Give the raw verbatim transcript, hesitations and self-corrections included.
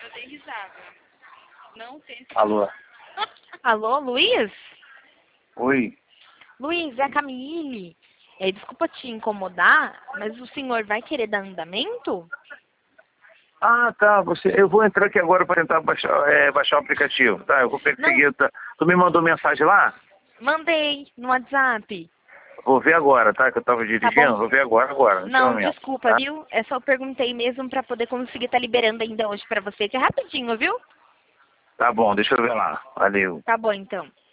dei risada. Não tem... Alô? Alô, Luiz? Oi? Luiz, é a Camille. É, desculpa te incomodar, mas o senhor vai querer dar andamento? Ah, tá. Você, eu vou entrar aqui agora para tentar baixar, é, baixar o aplicativo. Tá, eu vou pegar. Tá. Tu me mandou mensagem lá? Mandei no WhatsApp. Vou ver agora, tá? Que eu tava dirigindo. Tá bom. Vou ver agora, agora. Não, momento, desculpa, tá? viu? É só eu perguntei mesmo pra poder conseguir estar liberando ainda hoje pra você, que é rapidinho, viu? Tá bom, deixa eu ver lá. Valeu. Tá bom, então.